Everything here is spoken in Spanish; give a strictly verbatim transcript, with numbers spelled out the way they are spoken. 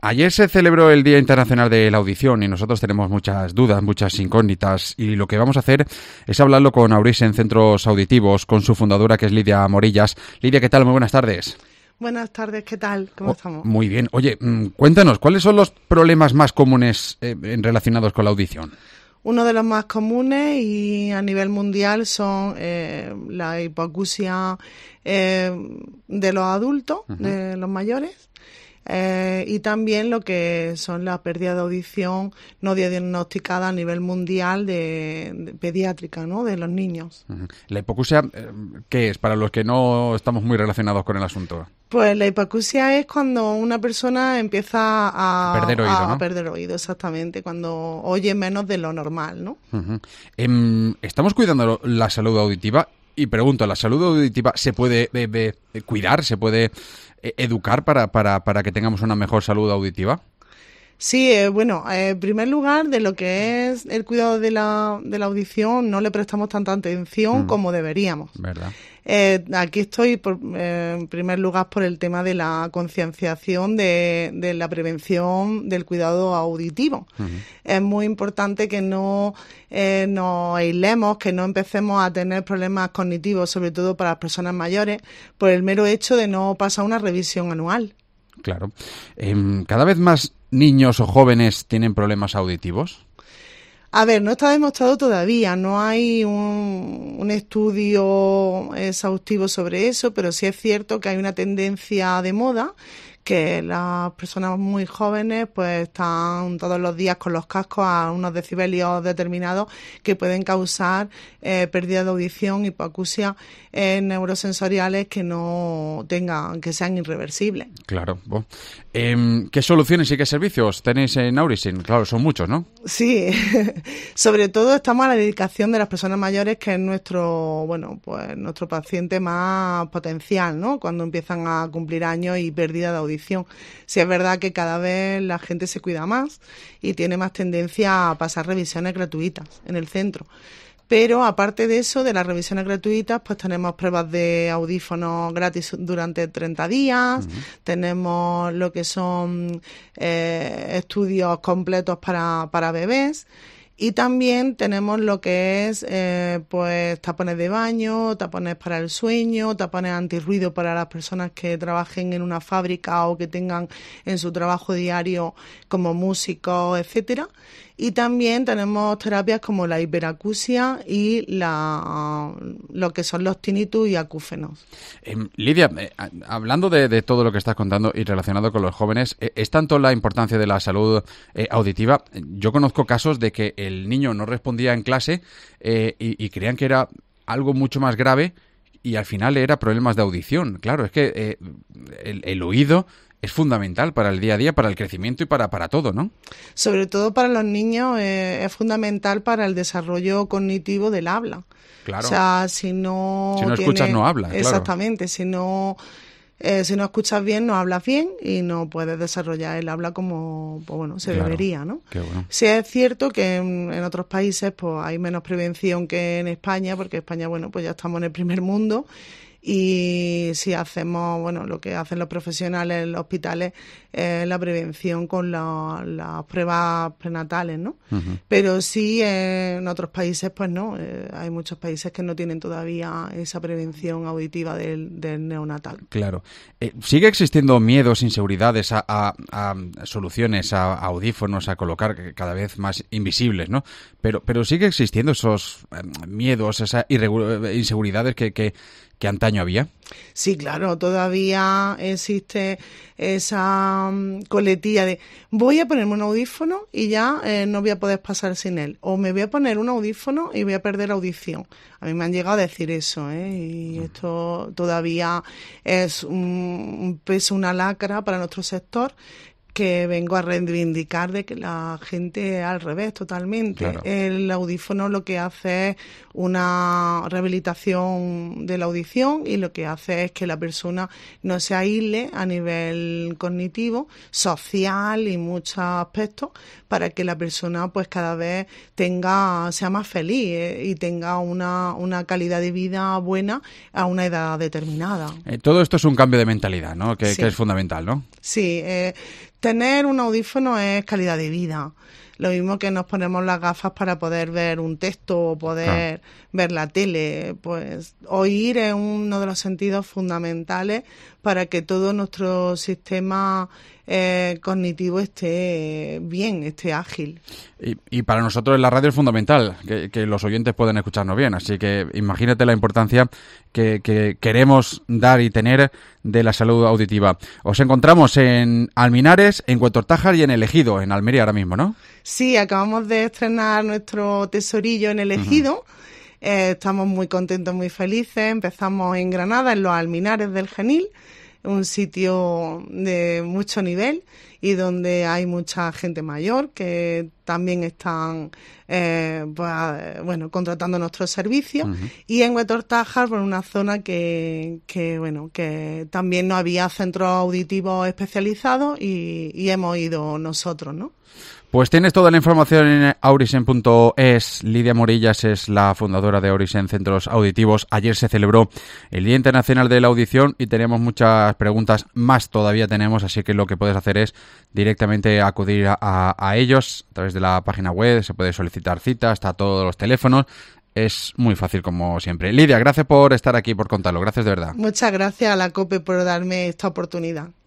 Ayer se celebró el Día Internacional de la Audición y nosotros tenemos muchas dudas, muchas incógnitas, y lo que vamos a hacer es hablarlo con Aurisen Centros Auditivos, con su fundadora, que es Lidia Morillas. Lidia, ¿qué tal? Muy buenas tardes. Buenas tardes, ¿qué tal? ¿Cómo oh, estamos? Muy bien. Oye, cuéntanos, ¿cuáles son los problemas más comunes eh, relacionados con la audición? Uno de los más comunes y a nivel mundial son eh, la hipoacusia eh, de los adultos, uh-huh. de los mayores. Eh, y también lo que son las pérdidas de audición no diagnosticadas a nivel mundial de, de pediátrica, ¿no? De los niños. Uh-huh. La hipoacusia, ¿qué es? Para los que no estamos muy relacionados con el asunto. Pues la hipoacusia es cuando una persona empieza a perder oído, a, ¿no? a perder oído, exactamente, cuando oye menos de lo normal, ¿no? Uh-huh. Eh, ¿Estamos cuidando la salud auditiva? Y pregunto, ¿la salud auditiva se puede eh, eh, cuidar, se puede eh, educar para, para, para que tengamos una mejor salud auditiva? Sí, eh, bueno, eh, en primer lugar, de lo que es el cuidado de la, de la audición, no le prestamos tanta atención mm. como deberíamos. ¿Verdad? Eh, aquí estoy, por, eh, en primer lugar, por el tema de la concienciación de, de la prevención del cuidado auditivo. Uh-huh. Es muy importante que no eh, nos aislemos, que no empecemos a tener problemas cognitivos, sobre todo para las personas mayores, por el mero hecho de no pasar una revisión anual. Claro. Eh, ¿Cada vez más niños o jóvenes tienen problemas auditivos? A ver, no está demostrado todavía, no hay un, un estudio exhaustivo sobre eso, pero sí es cierto que hay una tendencia de moda que las personas muy jóvenes pues están todos los días con los cascos a unos decibelios determinados que pueden causar eh, pérdida de audición, hipoacusia eh, neurosensoriales que no tengan, que sean irreversibles. Claro. Bueno. Eh, ¿Qué soluciones y qué servicios tenéis en Aurisen? Claro, son muchos, ¿no? Sí, sobre todo estamos a la dedicación de las personas mayores, que es nuestro, bueno, pues nuestro paciente más potencial, ¿no? Cuando empiezan a cumplir años y pérdida de audición. Sí, es verdad que cada vez la gente se cuida más y tiene más tendencia a pasar revisiones gratuitas en el centro. Pero aparte de eso, de las revisiones gratuitas, pues tenemos pruebas de audífonos gratis durante treinta días, uh-huh. tenemos lo que son eh, estudios completos para, para bebés. Y también tenemos lo que es eh, pues tapones de baño, tapones para el sueño, tapones antirruido para las personas que trabajen en una fábrica o que tengan en su trabajo diario como músicos, etcétera. Y también tenemos terapias como la hiperacusia y la, lo que son los tinnitus y acúfenos. Eh, Lidia, eh, hablando de, de todo lo que estás contando y relacionado con los jóvenes, eh, ¿es tanto la importancia de la salud eh, auditiva? Yo conozco casos de que el niño no respondía en clase eh, y, y creían que era algo mucho más grave y al final era problemas de audición. Claro, es que eh, el, el oído es fundamental para el día a día, para el crecimiento y para, para todo, ¿no? Sobre todo para los niños eh, es fundamental para el desarrollo cognitivo del habla. Claro. O sea, si no... Si no tiene... escuchas, no hablas. Exactamente, claro. si no... Eh, si no escuchas bien, no hablas bien y no puedes desarrollar el habla como pues bueno se claro. debería, ¿no? Qué bueno. Sí es cierto que en, en otros países pues hay menos prevención que en España, porque España, bueno, pues ya estamos en el primer mundo. Y si hacemos, bueno, lo que hacen los profesionales en los hospitales es la prevención con la, las pruebas prenatales, ¿no? Uh-huh. Pero sí eh, en otros países, pues no, eh, hay muchos países que no tienen todavía esa prevención auditiva del, del neonatal. Claro. Eh, ¿Sigue existiendo miedos, inseguridades a, a, a soluciones, a, a audífonos, a colocar cada vez más invisibles, ¿no? Pero, pero sigue existiendo esos eh, miedos, esas irregu- inseguridades que, que que antaño había? Sí, claro, todavía existe esa um, coletilla de voy a ponerme un audífono y ya eh, no voy a poder pasar sin él, o me voy a poner un audífono y voy a perder audición. A mí me han llegado a decir eso, ¿eh? Y mm. esto todavía es un, un peso, una lacra para nuestro sector, que vengo a reivindicar de que la gente es al revés totalmente. Claro. El audífono lo que hace es una rehabilitación de la audición y lo que hace es que la persona no se aísle a nivel cognitivo, social y muchos aspectos, para que la persona pues cada vez tenga sea más feliz eh, y tenga una, una calidad de vida buena a una edad determinada. Eh, todo esto es un cambio de mentalidad, ¿no? Que, sí. que es fundamental, ¿no? Sí, eh, tener un audífono es calidad de vida. Lo mismo que nos ponemos las gafas para poder ver un texto o poder claro. ver la tele. Pues oír es uno de los sentidos fundamentales para que todo nuestro sistema eh, cognitivo esté bien, esté ágil. Y, y para nosotros la radio es fundamental, que, que los oyentes pueden escucharnos bien. Así que imagínate la importancia que, que queremos dar y tener de la salud auditiva. Os encontramos en Alminares, en Huertortájar y en El Ejido, en Almería ahora mismo, ¿no? Sí, acabamos de estrenar nuestro tesorillo en El Ejido. Uh-huh. Eh, estamos muy contentos, muy felices. Empezamos en Granada, en los Alminares del Genil, un sitio de mucho nivel y donde hay mucha gente mayor que también están eh, pues, bueno, contratando nuestros servicios. Uh-huh. Y en Huertortájar, por una zona que, que bueno que también no había centros auditivos especializados y, y hemos ido nosotros, ¿no? Pues tienes toda la información en aurisen punto es. Lidia Morillas es la fundadora de Aurisen Centros Auditivos. Ayer se celebró el Día Internacional de la Audición y tenemos muchas preguntas, más todavía tenemos, así que lo que puedes hacer es directamente acudir a, a, a ellos a través de la página web, se puede solicitar cita, está todos los teléfonos. Es muy fácil como siempre. Lidia, gracias por estar aquí, por contarlo. Gracias de verdad. Muchas gracias a la COPE por darme esta oportunidad.